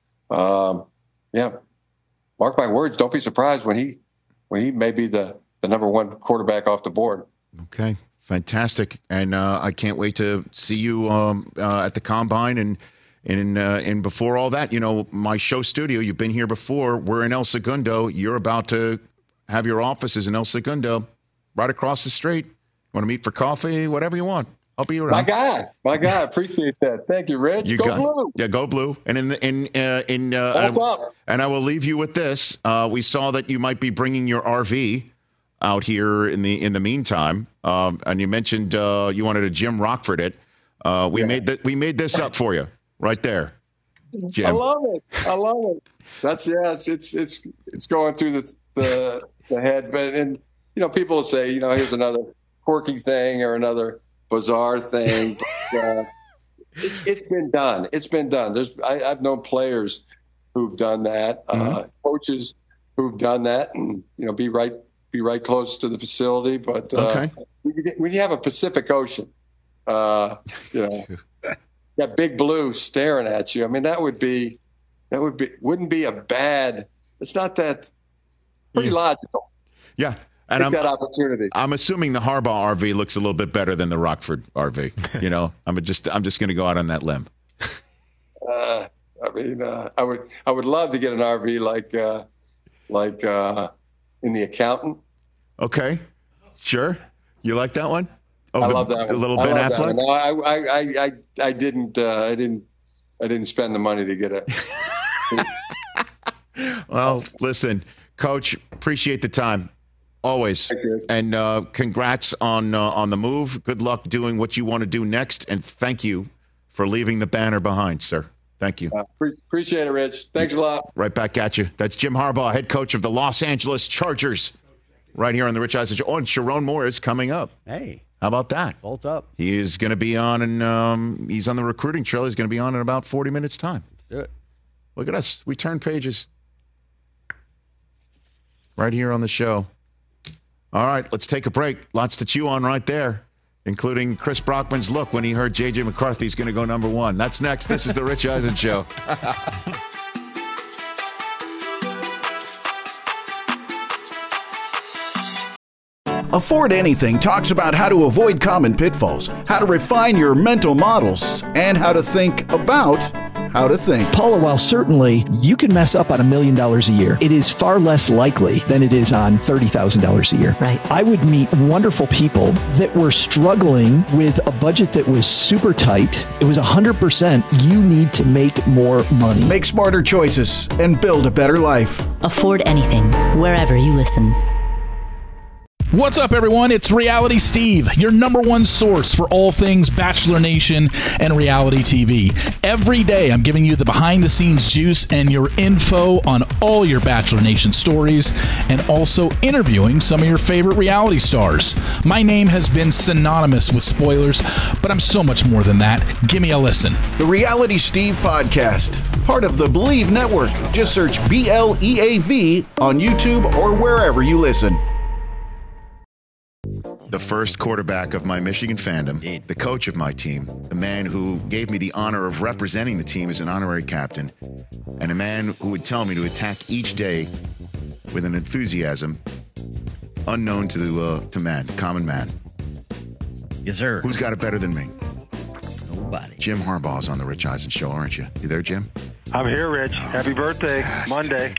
Mark my words. Don't be surprised when he may be the number one quarterback off the board. Okay, fantastic, and I can't wait to see you at the combine and before all that. My show studio. You've been here before. We're in El Segundo. You're about to have your offices in El Segundo, right across the street. Want to meet for coffee? Whatever you want. I'll be around. My guy, appreciate that. Thank you, Rich. Go Blue. Yeah, go Blue. And and I will leave you with this. We saw that you might be bringing your RV out here in the meantime, and you mentioned you wanted a Jim Rockford it. We made this up for you right there, Jim. I love it. That's it's going through the head, but people will say here's another quirky thing or another bizarre thing. But, it's been done. It's been done. I've known players who've done that, coaches who've done that, and be right close to the facility. But when you have a Pacific Ocean, that big blue staring at you, I mean that wouldn't be a bad. It's not that pretty logical. Yeah. And that opportunity. I'm assuming the Harbaugh RV looks a little bit better than the Rockford RV. I'm just going to go out on that limb. I would love to get an RV like in The Accountant. Okay, sure. You like that one? I love that one. A little Ben Affleck. No, I didn't spend the money to get it. Well, listen, Coach, appreciate the time. Always. And congrats on the move. Good luck doing what you want to do next. And thank you for leaving the banner behind, sir. Thank you. Appreciate it, Rich. Thanks a lot. Right back at you. That's Jim Harbaugh, head coach of the Los Angeles Chargers, right here on the Rich Eisen Show. Oh, and Sharon Moore is coming up. Hey. How about that? Bolt up. He is going to be on, and he's on the recruiting trail. He's going to be on in about 40 minutes' time. Let's do it. Look at us. We turn pages right here on the show. All right, let's take a break. Lots to chew on right there, including Chris Brockman's look when he heard J.J. McCarthy's going to go number one. That's next. This is the Rich Eisen Show. Afford Anything talks about how to avoid common pitfalls, how to refine your mental models, and how to think about how to think. Paula, while certainly you can mess up on $1 million a year, it is far less likely than it is on $30,000 a year. Right. I would meet wonderful people that were struggling with a budget that was super tight. It was 100%. You need to make more money. Make smarter choices and build a better life. Afford Anything, wherever you listen. What's up, everyone? It's Reality Steve, your number one source for all things Bachelor Nation and reality TV. Every day, I'm giving you the behind-the-scenes juice and your info on all your Bachelor Nation stories, and also interviewing some of your favorite reality stars. My name has been synonymous with spoilers, but I'm so much more than that. Give me a listen. The Reality Steve Podcast. part of the Believe Network. Just search BLEAV on YouTube or wherever you listen. The first quarterback of my Michigan fandom, the coach of my team, the man who gave me the honor of representing the team as an honorary captain, and a man who would tell me to attack each day with an enthusiasm unknown to man, common man. Yes, sir. Who's got it better than me? Nobody. Jim Harbaugh's on the Rich Eisen Show, aren't you? You there, Jim? I'm here, Rich. Happy birthday, Monday.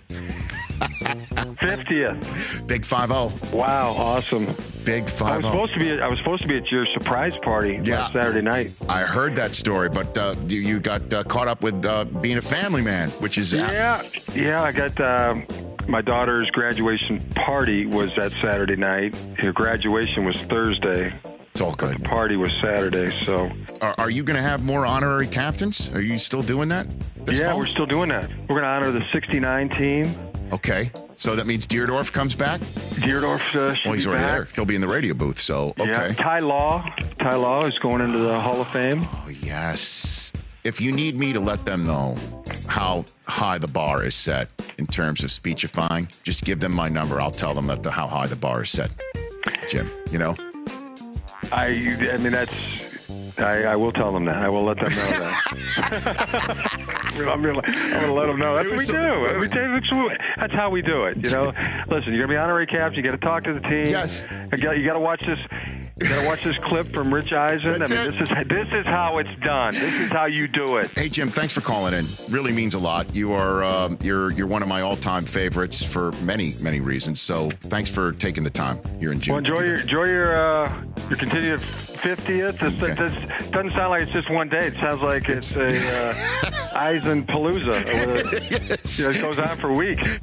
50th. Big 5-0. Wow, awesome. Big 5-0. I was supposed to be at your surprise party last Saturday night. I heard that story, but you got caught up with being a family man, which is I got my daughter's graduation party was that Saturday night. Her graduation was Thursday. It's all good. The party was Saturday, so. Are you going to have more honorary captains? Are you still doing that? Fall? We're still doing that. We're going to honor the 69 team. Okay, so that means Deerdorf comes back? Deerdorf should he's be already back. there. He'll be in the radio booth, so okay. Yeah. Ty Law is going into the Hall of Fame. Oh, yes. If you need me to let them know how high the bar is set in terms of speechifying, just give them my number. I'll tell them how high the bar is set, Jim, you know? I mean, I will tell them that. I will let them know that. I'm going to let them know. That's what we do. That's how we do it. You know, listen, you're going to be honorary caps. You got to talk to the team. Yes. You got to watch this. You got to watch this clip from Rich Eisen. This is how it's done. This is how you do it. Hey, Jim, thanks for calling in. Really means a lot. You are you're one of my all-time favorites for many, many reasons. So thanks for taking the time here in June. Well, enjoy your continued 50th. This doesn't sound like it's just one day. It sounds like it's a Eisen Palooza. It goes on for weeks.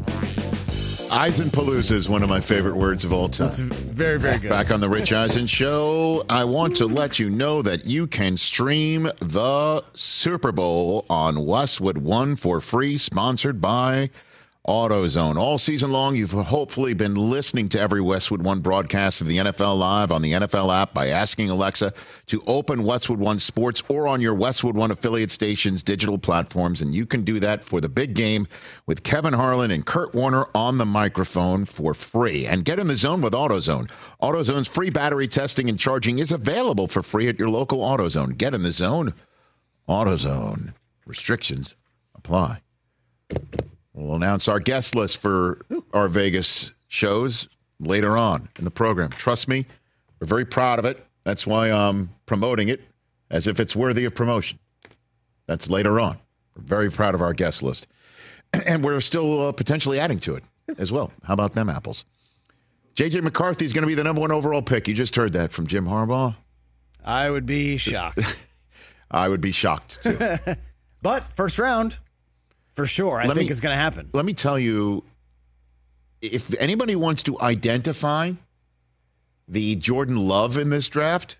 Eisen Palooza is one of my favorite words of all time. That's very, very good. Back on the Rich Eisen Show, I want to let you know that you can stream the Super Bowl on Westwood One for free, sponsored by AutoZone. All season long, you've hopefully been listening to every Westwood One broadcast of the NFL Live on the NFL app by asking Alexa to open Westwood One Sports or on your Westwood One affiliate stations' digital platforms, and you can do that for the big game with Kevin Harlan and Kurt Warner on the microphone for free. And get in the zone with AutoZone. AutoZone's free battery testing and charging is available for free at your local AutoZone. Get in the zone. AutoZone. Restrictions apply. We'll announce our guest list for our Vegas shows later on in the program. Trust me, we're very proud of it. That's why I'm promoting it as if it's worthy of promotion. That's later on. We're very proud of our guest list. And we're still potentially adding to it as well. How about them apples? J.J. McCarthy is going to be the number one overall pick. You just heard that from Jim Harbaugh. I would be shocked. I would be shocked, too. But first round. For sure. I think it's going to happen. Let me tell you, if anybody wants to identify the Jordan Love in this draft,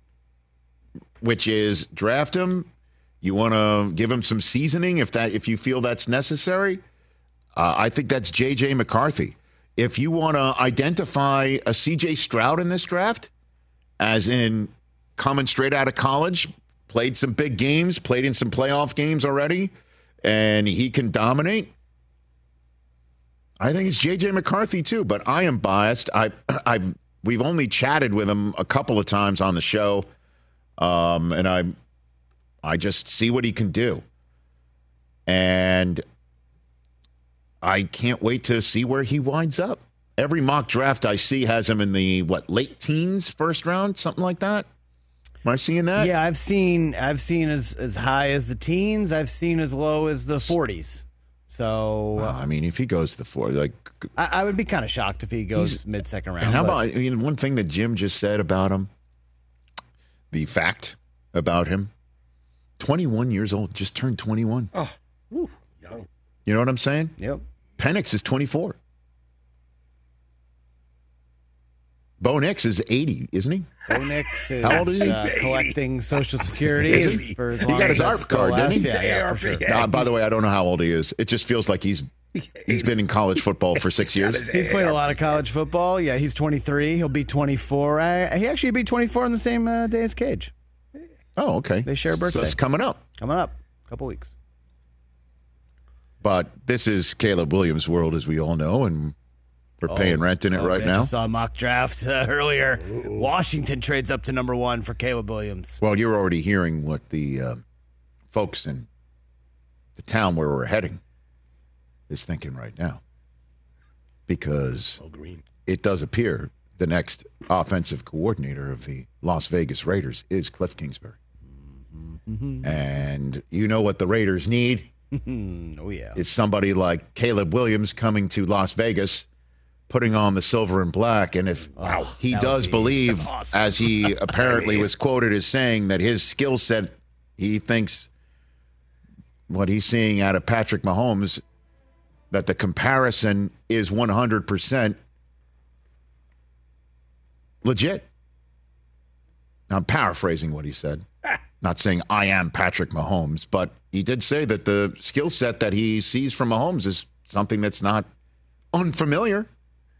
which is draft him, you want to give him some seasoning if you feel that's necessary, I think that's J.J. McCarthy. If you want to identify a C.J. Stroud in this draft, as in coming straight out of college, played some big games, played in some playoff games already, and he can dominate, I think it's J.J. McCarthy too. But I am biased. We've only chatted with him a couple of times on the show, and I just see what he can do, and I can't wait to see where he winds up. Every mock draft I see has him in the late teens, first round, something like that. Am I seeing that? Yeah, I've seen as high as the teens. I've seen as low as the 40s. So I mean, if he goes to the 40s, I would be kind of shocked if he goes mid-second round. And how about one thing that Jim just said about him? The fact about him: 21 years old, just turned 21. Oh, young. You know what I'm saying? Yep. Penix is 24. Bo Nix is 80, isn't he? Bo Nix is how old is he? Collecting Social Security for as long he got his as ARP card, didn't he? Yeah, for sure. By the way, I don't know how old he is. It just feels like he's been in college football for 6 years. He's played a lot of college football. Yeah, he's 23. He'll be 24. He actually be 24 on the same day as Cage. Oh, okay. They share a birthday. So it's coming up. Coming up. A couple weeks. But this is Caleb Williams' world, as we all know, and we're paying rent in it right now. I just saw a mock draft earlier. Washington trades up to number 1 for Caleb Williams. Well, you're already hearing what the folks in the town where we're heading is thinking right now. Because it does appear the next offensive coordinator of the Las Vegas Raiders is Cliff Kingsbury. And you know what the Raiders need? Oh, yeah. It's somebody like Caleb Williams coming to Las Vegas, putting on the silver and black. And if he does believe, awesome. as he apparently was quoted as saying, that his skill set, he thinks what he's seeing out of Patrick Mahomes, that the comparison is 100% legit. I'm paraphrasing what he said. Not saying I am Patrick Mahomes, but he did say that the skill set that he sees from Mahomes is something that's not unfamiliar.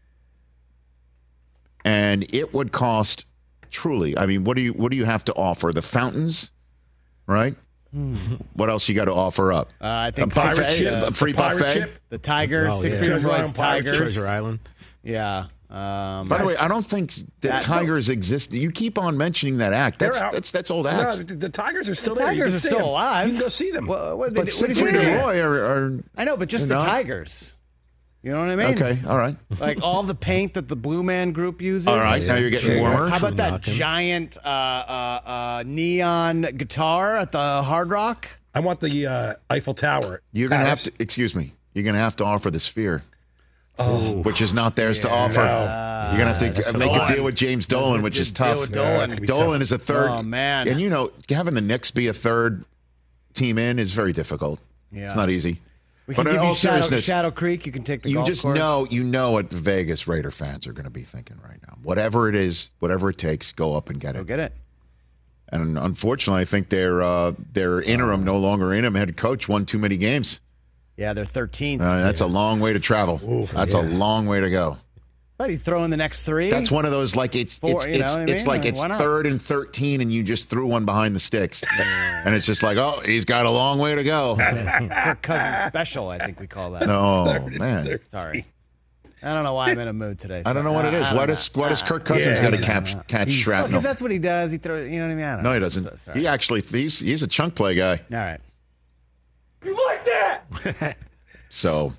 And it would cost truly. I mean, what do you have to offer? The fountains, right? What else you got to offer up? I think a free buffet. The Tigers, Treasure Royce Tigers. Treasure Island. Yeah. By the way, I don't think the Tigers exist. You keep on mentioning that act. That's old acts. No, the Tigers are still The there. Tigers are still alive. You can go see them. What But Siegfried and Roy are I know, but just the Tigers. You know what I mean? okay. All right. Like all the paint that the Blue Man Group uses. All right. Now you're getting warmer. How about that giant neon guitar at the Hard Rock? I want the Eiffel Tower. You're gonna have to. Excuse me. You're gonna have to offer the Sphere. Which is not theirs to offer. You're going to have to make a deal with James Dolan, which is tough. With Dolan. Dolan is a third. Oh, man. And, you know, having the Knicks be a third team in is very difficult. Yeah. It's not easy. We But can in give all you seriousness, Shadow Creek. You can take the you golf just course. know what the Vegas Raider fans are going to be thinking right now. Whatever it is, whatever it takes, go up and get it. Go get it. And unfortunately, I think their interim, no longer interim head coach won too many games. Yeah, they're 13th. That's a long way to travel. That's a long way to go. But you throw in the next 3. That's one of those like it's Four, you know what I mean? like it's Why not? 3rd and 13, and you just threw one behind the sticks, and it's just like, oh, he's got a long way to go. Kirk Cousins special, I think we call that. Oh man, Sorry. I don't know why I'm in a mood today. I don't know what it is. Why does Kirk Cousins got to catch shrapnel? Because that's what he does. He throws. You know what I mean? I don't No, know. he doesn't. Sorry. He actually he's a chunk play guy. All right. You like that? So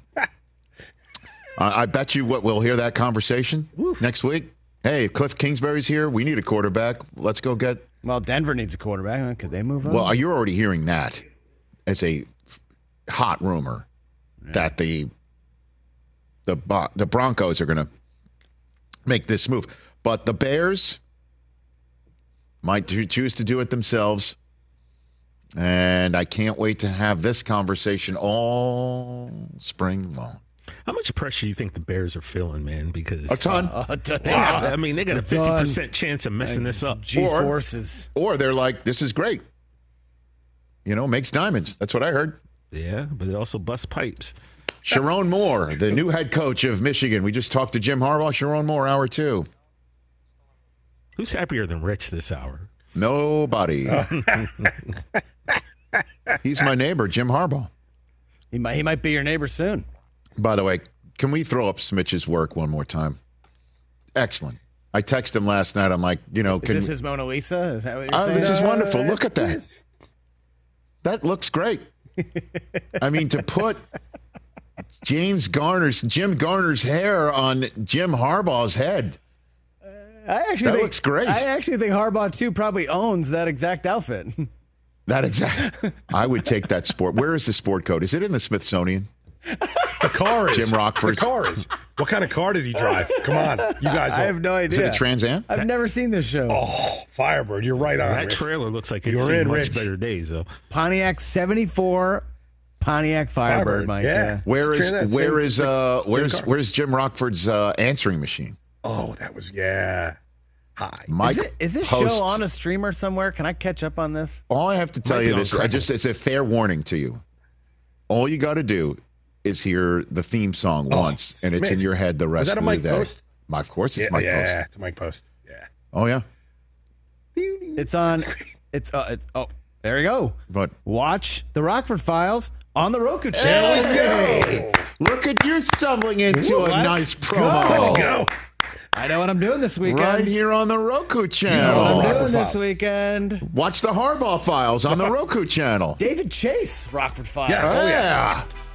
I bet you we'll hear that conversation next week. Hey, Cliff Kingsbury's here. We need a quarterback. Let's go get. Well, Denver needs a quarterback. Could they move on? Well, you're already hearing that as a hot rumor that the Broncos are going to make this move. But the Bears might choose to do it themselves. And I can't wait to have this conversation all spring long. How much pressure do you think the Bears are feeling, man? Because A ton. I mean, they got a 50% chance of messing this up. G-forces. Or they're like, this is great. You know, makes diamonds. That's what I heard. Yeah, but it also busts pipes. Sharon Moore, the new head coach of Michigan. We just talked to Jim Harbaugh. Sharon Moore, hour 2. Who's happier than Rich this hour? Nobody. He's my neighbor, Jim Harbaugh. He might be your neighbor soon. By the way, can we throw up Smitch's work one more time? Excellent. I texted him last night. I'm like, you know, Is this his Mona Lisa? Is that what you're saying? this is wonderful. Look at that. That looks great. I mean, to put Jim Garner's hair on Jim Harbaugh's head. That looks great. I actually think Harbaugh, too, probably owns that exact outfit. I would take that sport. Where is the sport coat? Is it in the Smithsonian? The car is. Jim Rockford. The car is. What kind of car did he drive? Come on. You guys. I have no idea. Is it a Trans Am? I've never seen this show. Oh, Firebird. You're right on. That Rich. trailer looks like it's You're seen in, much Rich. better days, though. Pontiac 74 Pontiac Firebird, Mike. Yeah. Where's Jim Rockford's answering machine? Oh, that was Hi. Mike Is this posts, show on a streamer somewhere? Can I catch up on this? All I have to tell Might you be this, on it's a fair warning to you. All you got to do is hear the theme song once, and it's in your head the rest that a of the Mike day. Post? Of course, it's Mike Post. Yeah, it's a Mike Post. Yeah. Oh yeah. It's on. There you go. But Watch the Rockford Files on the Roku channel. There we go. Look at you stumbling into a nice promo. Let's go. I know what I'm doing this weekend. Right here on the Roku channel. I know what I'm doing this weekend. Watch the Harbaugh Files on the Roku channel. David Chase, Rockford Files. Yes. Yeah.